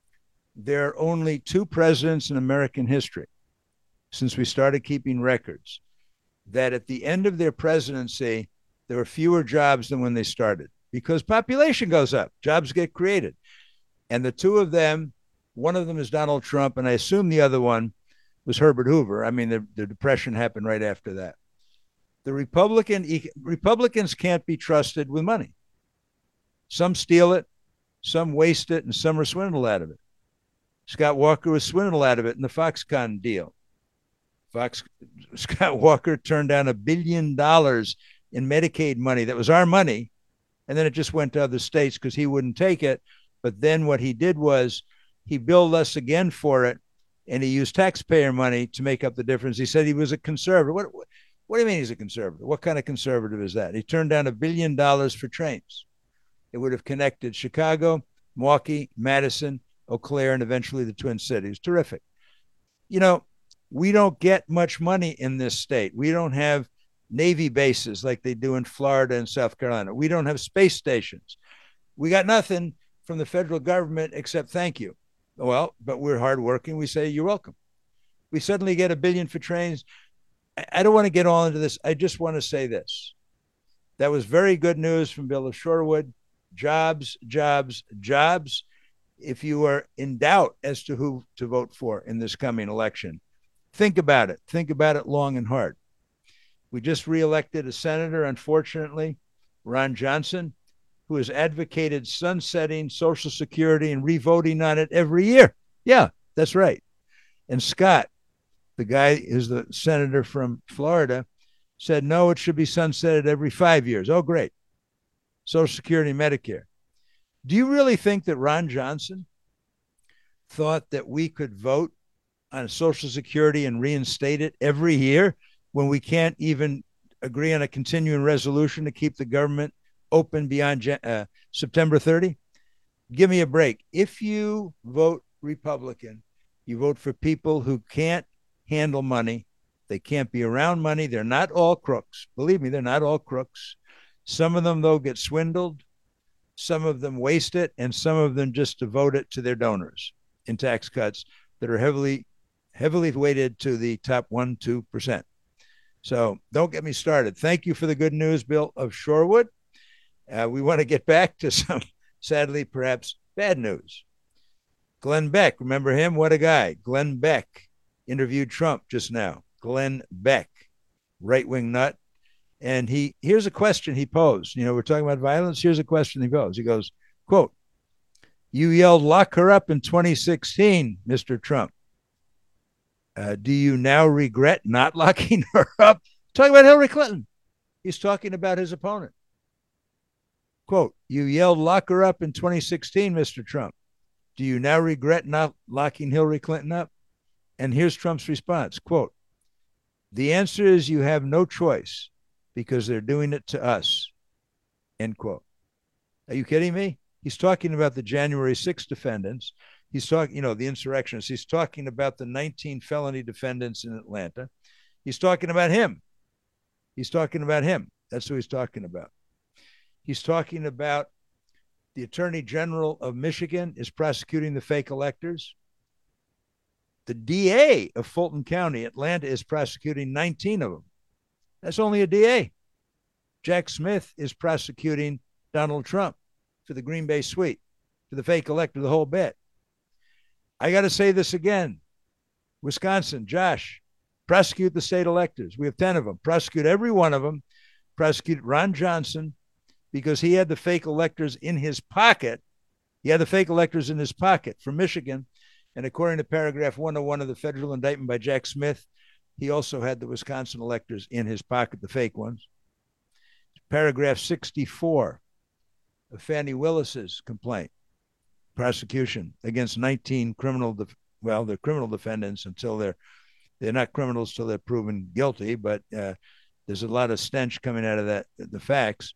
There are only two presidents in American history since we started keeping records that at the end of their presidency, there were fewer jobs than when they started because population goes up, jobs get created. And the two of them, one of them is Donald Trump, and I assume the other one was Herbert Hoover. I mean, the, the Depression happened right after that. The Republican Republicans can't be trusted with money. Some steal it, some waste it, and some are swindled out of it. Scott Walker was swindled out of it in the Foxconn deal. Fox Scott Walker turned down a billion dollars in Medicaid money that was our money, and then it just went to other states because he wouldn't take it. But then what he did was he billed us again for it, and he used taxpayer money to make up the difference. He said he was a conservative. What, what, what do you mean he's a conservative? What kind of conservative is that? He turned down a billion dollars for trains. It would have connected Chicago, Milwaukee, Madison, Eau Claire, and eventually the Twin Cities. Terrific. You know, we don't get much money in this state. We don't have Navy bases like they do in Florida and South Carolina. We don't have space stations. We got nothing from the federal government except thank you. Well, but we're hardworking. We say, you're welcome. We suddenly get a billion for trains. I don't want to get all into this. I just want to say this. That was very good news from Bill O'Shorewood. Jobs, jobs, jobs. If you are in doubt as to who to vote for in this coming election, think about it. Think about it long and hard. We just reelected a senator, unfortunately, Ron Johnson, who has advocated sunsetting Social Security and revoting on it every year. Yeah, that's right. And Scott, the guy is the senator from Florida, said, no, it should be sunsetted every five years. Oh, great. Social Security and Medicare. Do you really think that Ron Johnson thought that we could vote on Social Security and reinstate it every year when we can't even agree on a continuing resolution to keep the government open beyond uh, September thirtieth? Give me a break. If you vote Republican, you vote for people who can't handle money. They can't be around money. They're not all crooks. Believe me, they're not all crooks. Some of them, though, get swindled. Some of them waste it, and some of them just devote it to their donors in tax cuts that are heavily, heavily weighted to the top one, two percent. So don't get me started. Thank you for the good news, Bill O'Shorewood. Uh, we want to get back to some, sadly, perhaps bad news. Glenn Beck, remember him? What a guy. Glenn Beck interviewed Trump just now. Glenn Beck, right-wing nut. And he here's a question he posed. You know, we're talking about violence. Here's a question he posed. He goes, quote, you yelled, lock her up in twenty sixteen, Mister Trump. Uh, do you now regret not locking her up? Talking about Hillary Clinton. He's talking about his opponent. Quote, you yelled, lock her up in twenty sixteen, Mister Trump. Do you now regret not locking Hillary Clinton up? And here's Trump's response. Quote, the answer is you have no choice because they're doing it to us. End quote. Are you kidding me? He's talking about the January sixth defendants. He's talking, you know, the insurrectionists. He's talking about the nineteen felony defendants in Atlanta. He's talking about him. He's talking about him. That's who he's talking about. He's talking about the Attorney General of Michigan is prosecuting the fake electors. The D A of Fulton County, Atlanta, is prosecuting nineteen of them. That's only a D A. Jack Smith is prosecuting Donald Trump for the Green Bay suite, for the fake elector, the whole bit. I got to say this again. Wisconsin, Josh, prosecute the state electors. We have ten of them. Prosecute every one of them. Prosecute Ron Johnson because he had the fake electors in his pocket. He had the fake electors in his pocket from Michigan. And according to paragraph one oh one of the federal indictment by Jack Smith, he also had the Wisconsin electors in his pocket, the fake ones. Paragraph sixty-four of Fannie Willis's complaint, prosecution against nineteen criminal, def- well, they're criminal defendants until they're, they're not criminals till they're proven guilty, but uh, there's a lot of stench coming out of that, the facts.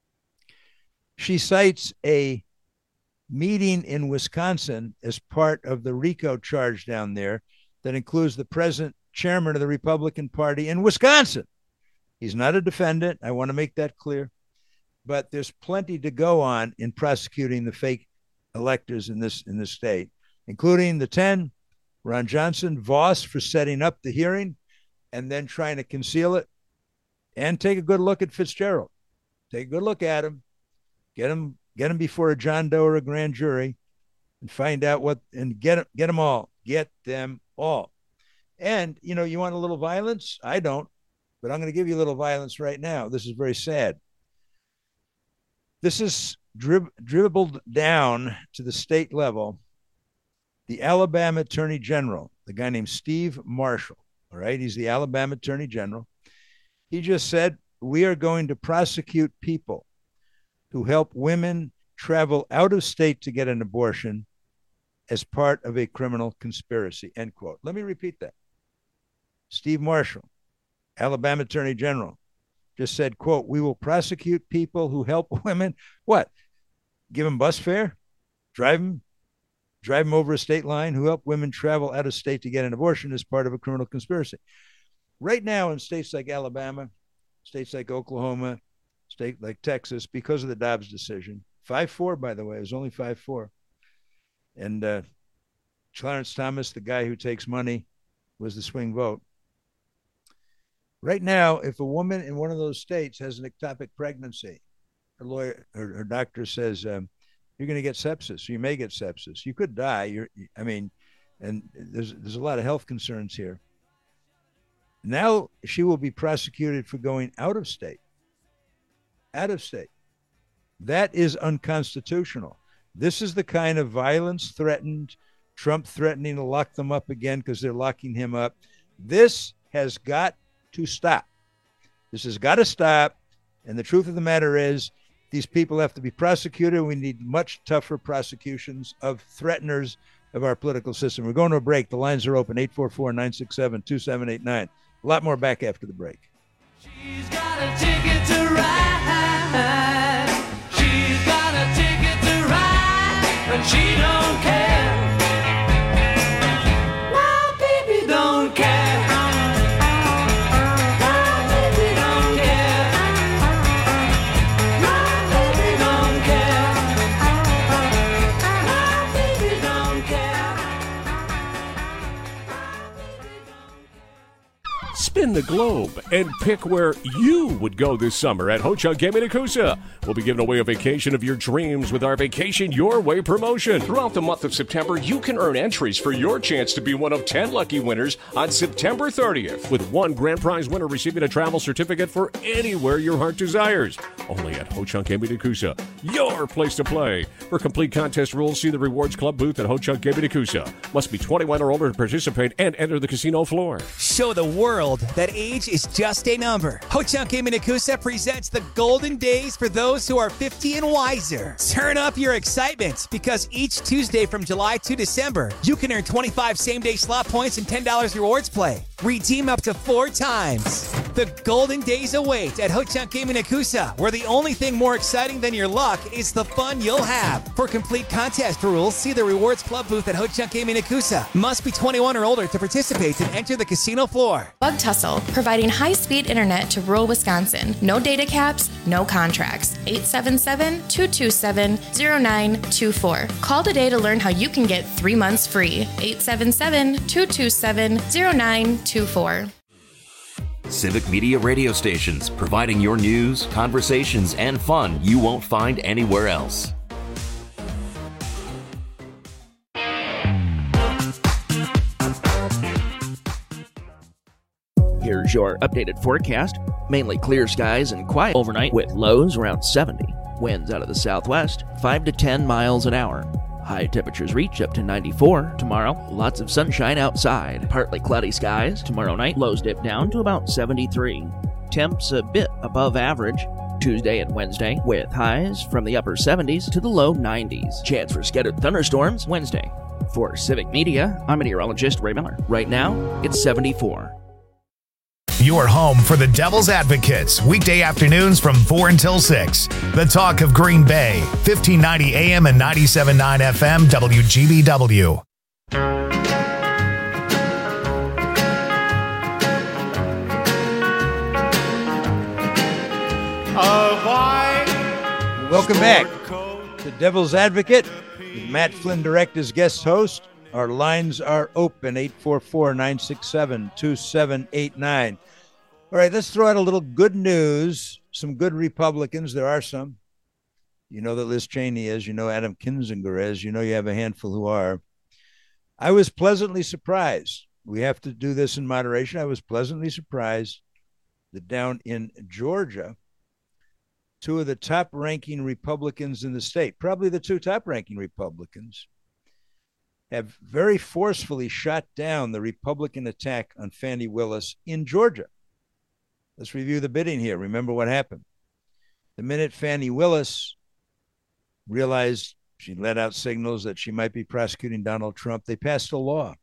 She cites a meeting in Wisconsin as part of the RICO charge down there that includes the present chairman of the Republican Party in Wisconsin. He's not a defendant. I want to make that clear. But there's plenty to go on in prosecuting the fake electors in this in this state, including the ten, Ron Johnson, Voss for setting up the hearing and then trying to conceal it, and take a good look at Fitzgerald. Take a good look at him. Get him, get him before a John Doe or a grand jury and find out what, and get them, get them all. Get them all. And, you know, you want a little violence? I don't. But I'm going to give you a little violence right now. This is very sad. This is drib- dribbled down to the state level. The Alabama Attorney General, the guy named Steve Marshall, all right? He's the Alabama Attorney General. He just said, we are going to prosecute people who help women travel out of state to get an abortion as part of a criminal conspiracy, end quote. Let me repeat that. Steve Marshall, Alabama Attorney General, just said, quote, we will prosecute people who help women, what? Give them bus fare? Drive them? Drive them over a state line? Who help women travel out of state to get an abortion as part of a criminal conspiracy? Right now in states like Alabama, states like Oklahoma, state like Texas, because of the Dobbs decision, five four, by the way, it was only five four. And uh, Clarence Thomas, the guy who takes money, was the swing vote. Right now, if a woman in one of those states has an ectopic pregnancy, her lawyer, her, her doctor says, um, you're going to get sepsis. You may get sepsis. You could die. You're, I mean, and there's there's a lot of health concerns here. Now she will be prosecuted for going out of state. Out of state. That is unconstitutional. This is the kind of violence threatened, Trump threatening to lock them up again because they're locking him up. This has got to stop. This has got to stop. And the truth of the matter is, these people have to be prosecuted. We need much tougher prosecutions of threateners of our political system. We're going to a break. The lines are open, eight four four, nine six seven, two seven eight nine. A lot more back after the break. She's got a ticket to ride. She's got a ticket to ride, but she don't care. My baby don't care. My baby don't care. My baby don't care. My baby don't care. Spin the globe and pick where you would go this summer at Ho-Chunk Gaming Nakusa. We'll be giving away a vacation of your dreams with our Vacation Your Way promotion. Throughout the month of September, you can earn entries for your chance to be one of ten lucky winners on September thirtieth, with one grand prize winner receiving a travel certificate for anywhere your heart desires. Only at Ho-Chunk Gaming Nakusa, your place to play. For complete contest rules, see the Rewards Club booth at Ho-Chunk Gaming Nakusa. Must be twenty-one or older to participate and enter the casino floor. Show the world that age is just a number. Ho-Chunk Gaming Nakusa presents the golden days for those who are fifty and wiser. Turn up your excitement because each Tuesday from July to December, you can earn twenty-five same-day slot points and ten dollars rewards play. Redeem up to four times. The golden days await at Ho-Chunk Gaming Nakusa, where the only thing more exciting than your luck is the fun you'll have. For complete contest rules, see the Rewards Club booth at Ho-Chunk Gaming Nakusa. Must be twenty-one or older to participate and enter the casino floor. Bug Tussle, providing high-speed internet to rural Wisconsin. No data caps, no contracts. eight seven seven, two two seven, zero nine two four. Call today to learn how you can get three months free. eight seven seven, two two seven, zero nine two four. Civic Media radio stations, providing your news, conversations, and fun you won't find anywhere else. Here's your updated forecast. Mainly clear skies and quiet overnight with lows around seventy. Winds out of the southwest, five to ten miles an hour. High temperatures reach up to ninety-four tomorrow. Lots of sunshine outside. Partly cloudy skies tomorrow night. Lows dip down to about seventy-three. Temps a bit above average. Tuesday and Wednesday with highs from the upper seventies to the low nineties. Chance for scattered thunderstorms Wednesday. For Civic Media, I'm meteorologist Ray Miller. Right now, it's seventy-four. Your home for the Devil's Advocates, weekday afternoons from four until six. The talk of Green Bay, fifteen ninety A M and ninety-seven point nine F M, W G B W. Welcome back to Devil's Advocate with Matt Flynn Direct as guest host. Our lines are open, eight four four, nine six seven, two seven eight nine. All right, let's throw out a little good news. Some good Republicans. There are some. You know that Liz Cheney is. You know Adam Kinzinger is. You know you have a handful who are. I was pleasantly surprised. We have to do this in moderation. I was pleasantly surprised that down in Georgia, two of the top-ranking Republicans in the state, probably the two top-ranking Republicans, have very forcefully shot down the Republican attack on Fani Willis in Georgia. Let's review the bidding here. Remember what happened. The minute Fani Willis realized she let out signals that she might be prosecuting Donald Trump, they passed a law.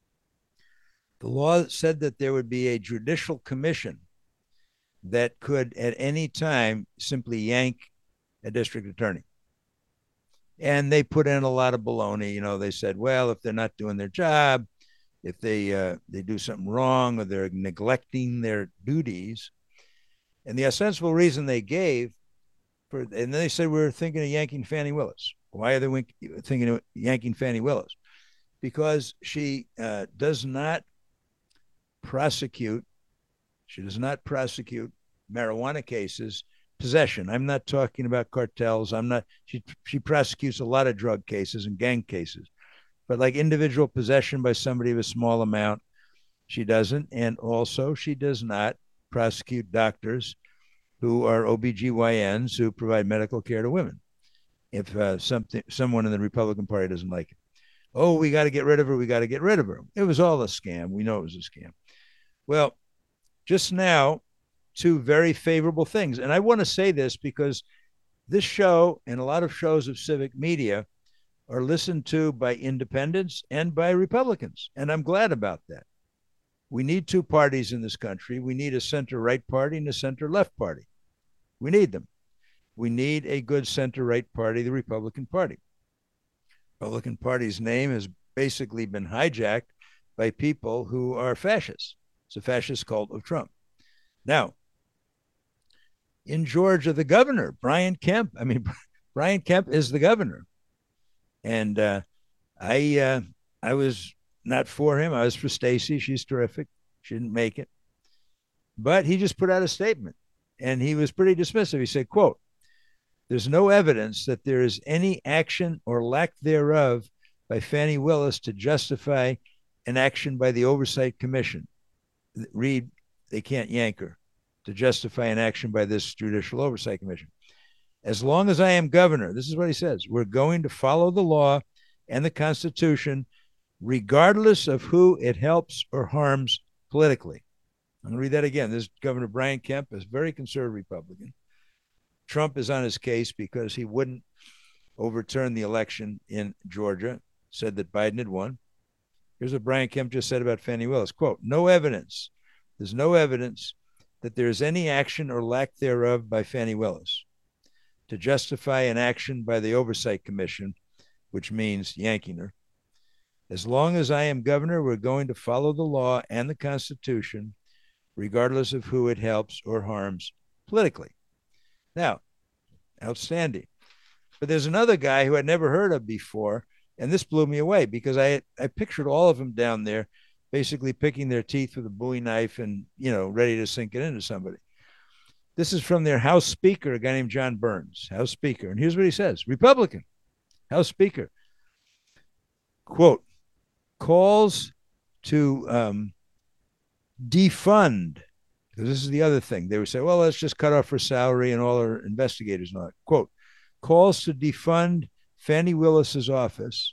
The law said that there would be a judicial commission that could at any time simply yank a district attorney. And they put in a lot of baloney. You know, they said, well, if they're not doing their job, if they uh, they do something wrong or they're neglecting their duties. And the ostensible reason they gave for, and then they said, we're thinking of yanking Fani Willis. Why are they thinking of yanking Fani Willis? Because she uh, does not prosecute, she does not prosecute marijuana cases, possession. I'm not talking about cartels. I'm not, she, she prosecutes a lot of drug cases and gang cases. But like individual possession by somebody of a small amount, she doesn't. And also she does not prosecute doctors who are O B G Y Ns who provide medical care to women. If uh, something, someone in the Republican Party doesn't like it. Oh, we got to get rid of her. We got to get rid of her. It was all a scam. We know it was a scam. Well, just now, two very favorable things. And I want to say this because this show and a lot of shows of civic media are listened to by independents and by Republicans. And I'm glad about that. We need two parties in this country. We need a center-right party and a center-left party. We need them. We need a good center-right party, the Republican Party. The Republican Party's name has basically been hijacked by people who are fascists. It's a fascist cult of Trump. Now, in Georgia, the governor, Brian Kemp, I mean, Brian Kemp is the governor. And uh, I uh, I was not for him. I was for Stacey. She's terrific. She didn't make it. But he just put out a statement, and he was pretty dismissive. He said, quote, "There's no evidence that there is any action or lack thereof by Fani Willis to justify an action by the Oversight Commission." Read, they can't yank her to justify an action by this Judicial Oversight Commission. As long as I am governor, this is what he says, we're going to follow the law and the Constitution, regardless of who it helps or harms politically. I'm going to read that again. This is Governor Brian Kemp, is a very conservative Republican. Trump is on his case because he wouldn't overturn the election in Georgia, said that Biden had won. Here's what Brian Kemp just said about Fani Willis. Quote, "No evidence, there's no evidence that there is any action or lack thereof by Fani Willis to justify an action by the Oversight Commission, which means yanking her. As long as I am governor, we're going to follow the law and the Constitution, regardless of who it helps or harms politically. Now, outstanding. But there's another guy who I'd never heard of before, and this blew me away because I I pictured all of them down there basically picking their teeth with a Bowie knife and, you know, ready to sink it into somebody. This is from their House Speaker, a guy named John Burns, House Speaker. And here's what he says. Republican, House Speaker, quote, calls to um, defund, because this is the other thing. They would say, well, let's just cut off her salary and all her investigators and all that. Quote, calls to defund Fani Willis's office,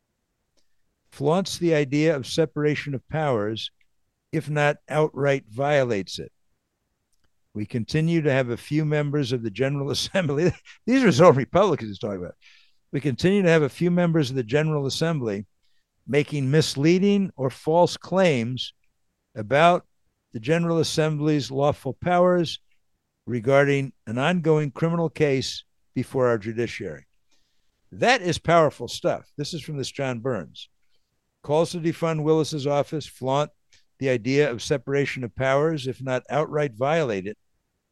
flaunts the idea of separation of powers, if not outright violates it. We continue to have a few members of the General Assembly. These are all Republicans talking about. We continue to have a few members of the General Assembly making misleading or false claims about the General Assembly's lawful powers regarding an ongoing criminal case before our judiciary. That is powerful stuff. This is from this John Burns. Calls to defund Willis's office, flaunt the idea of separation of powers, if not outright violate it.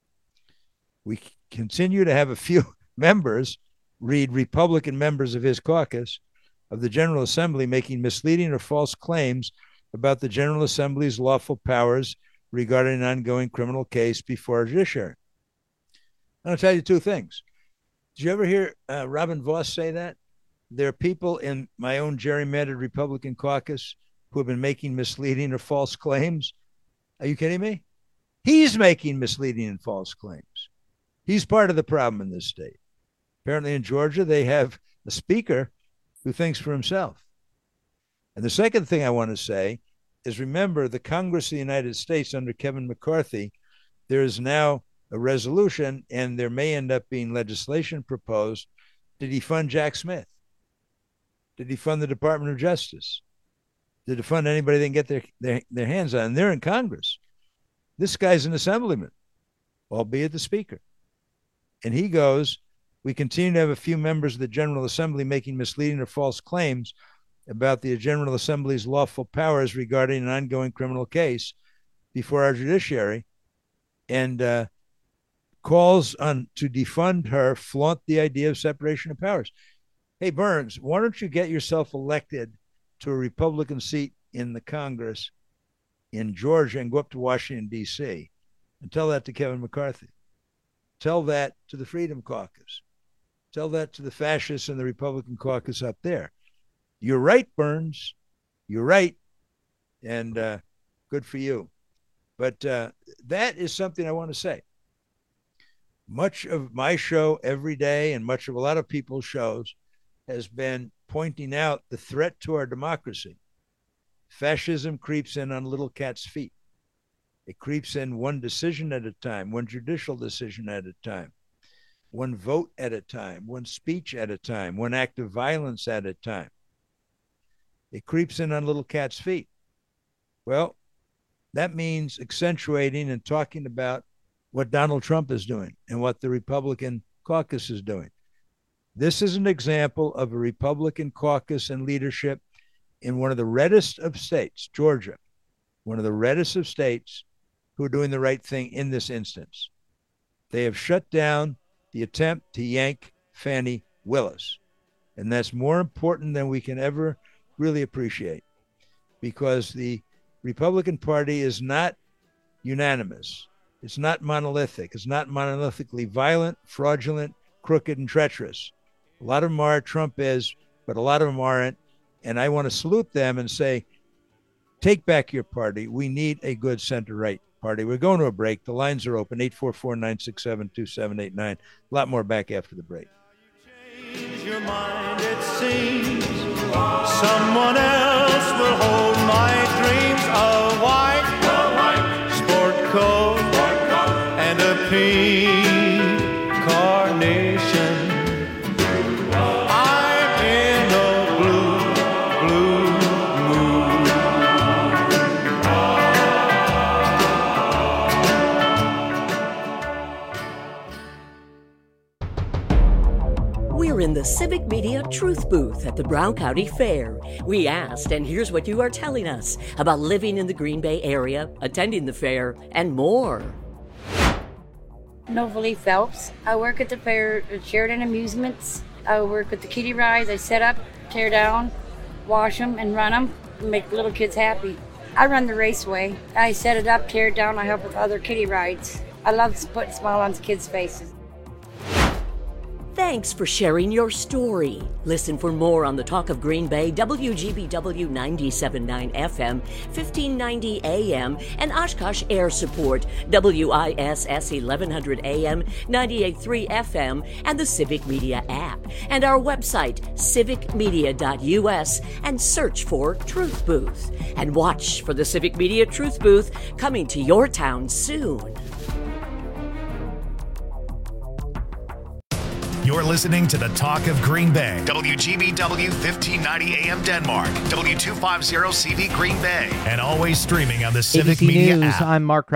We continue to have a few members, read Republican members of his caucus, of the General Assembly making misleading or false claims about the General Assembly's lawful powers regarding an ongoing criminal case before our judiciary. I'm going to tell you two things. Did you ever hear uh, Robin Vos say that? There are people in my own gerrymandered Republican caucus who have been making misleading or false claims. Are you kidding me? He's making misleading and false claims. He's part of the problem in this state. Apparently in Georgia, they have a speaker who thinks for himself. And the second thing I want to say is, remember, the Congress of the United States under Kevin McCarthy, there is now a resolution, and there may end up being legislation proposed to defund Jack Smith, to defund the Department of Justice, to defund anybody they can get their, their, their hands on. And they're in Congress. This guy's an assemblyman, albeit the speaker. And he goes, we continue to have a few members of the General Assembly making misleading or false claims about the General Assembly's lawful powers regarding an ongoing criminal case before our judiciary, and uh, calls on to defund her, flaunt the idea of separation of powers. Hey, Burns, why don't you get yourself elected to a Republican seat in the Congress in Georgia and go up to Washington, D C, and tell that to Kevin McCarthy. Tell that to the Freedom Caucus. Tell that to the fascists and the Republican caucus up there. You're right, Burns. You're right. And uh, good for you. But uh, that is something I want to say. Much of my show every day, and much of a lot of people's shows, has been pointing out the threat to our democracy. Fascism creeps in on little cat's feet. It creeps in one decision at a time, one judicial decision at a time, one vote at a time, one speech at a time, one act of violence at a time. It creeps in on little cat's feet. Well, that means accentuating and talking about what Donald Trump is doing and what the Republican caucus is doing. This is an example of a Republican caucus and leadership in one of the reddest of states, Georgia, one of the reddest of states, who are doing the right thing in this instance. They have shut down the attempt to yank Fani Willis. And that's more important than we can ever really appreciate, because the Republican Party is not unanimous. It's not monolithic. It's not monolithically violent, fraudulent, crooked, and treacherous. A lot of them are, Trump is, but a lot of them aren't. And I want to salute them and say, take back your party. We need a good center-right party. We're going to a break. The lines are open, eight four four, nine six seven, two seven eight nine. A lot more back after the break. Change your mind, it seems. Someone else will hold my dreams. A white, a white sport coat, sport coat, and a pink carnation. I'm in a blue, blue mood. Civic Media Truth Booth at the Brown County Fair. We asked, and here's what you are telling us about living in the Green Bay area, attending the fair, and more. Novalee Phelps. I work at the fair at Sheridan Amusements. I work with the kiddie rides. I set up, tear down, wash them, and run them, and make little kids happy. I run the raceway. I set it up, tear it down. I help with other kiddie rides. I love putting a smile on kids' faces. Thanks for sharing your story. Listen for more on the Talk of Green Bay, W G B W ninety-seven point nine F M, fifteen ninety A M, and Oshkosh Air Support, W I S S eleven hundred A M, ninety-eight point three F M, and the Civic Media app. And our website, civic media dot U S, and search for Truth Booth. And watch for the Civic Media Truth Booth coming to your town soon. You're listening to the Talk of Green Bay. W G B W fifteen ninety A M Denmark. W two fifty C V Green Bay. And always streaming on the Civic A B C Media News, app. I'm Mark